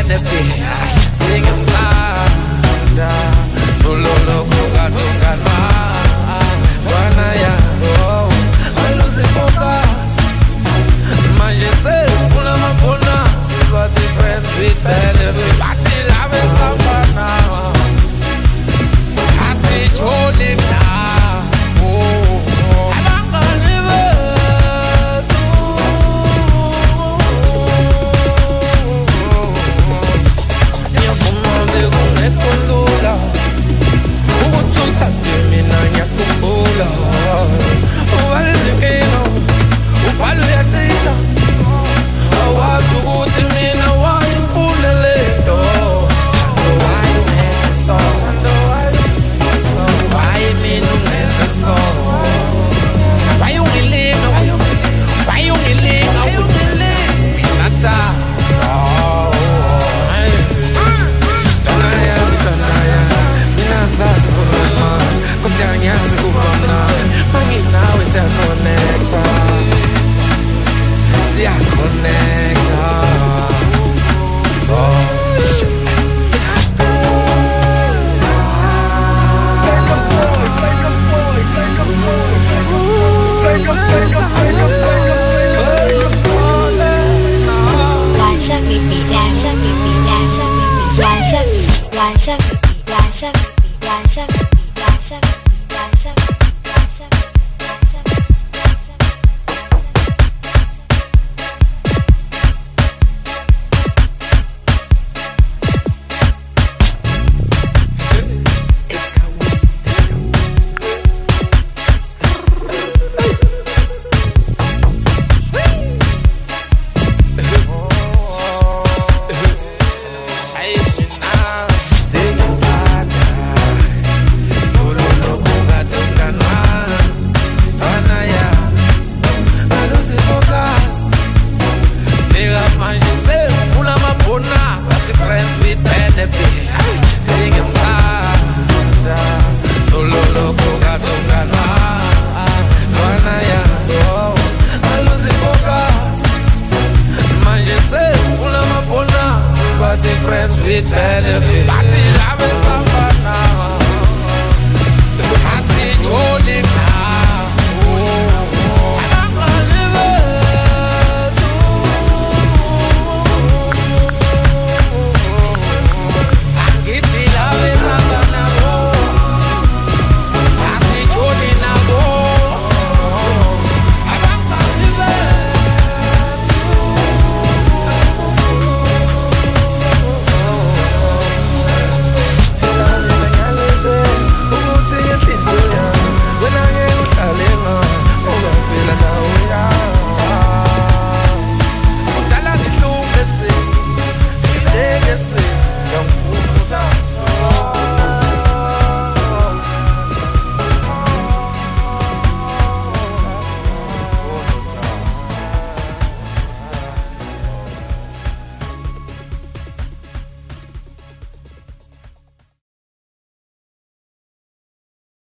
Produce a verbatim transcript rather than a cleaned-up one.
benefit. Sing him da solo loco gatungana wana ya oh I lose focus man yourself full of my bonus but friends with benefit party love someone now I see holding now oh I'm gonna live io come devo me condola o tutta mi nanya kumbola o vale se che no o palo ya teisha o wa tu ti mi na wa impulele do tando why me so tando why so why me no me so why you me live why you me live why you me live nata se conecta, se conecta. Oh, shit. Take a boy, take a boy, take a boy, take a boy, take a, take a, take a, take a, take a. One shot me beat, one shot me beat, one shot me beat, one shot me beat, one shot me beat, one shot me beat, one shot me beat, one shot me beat, one shot me beat. Friends with benefit. Party love is somebody.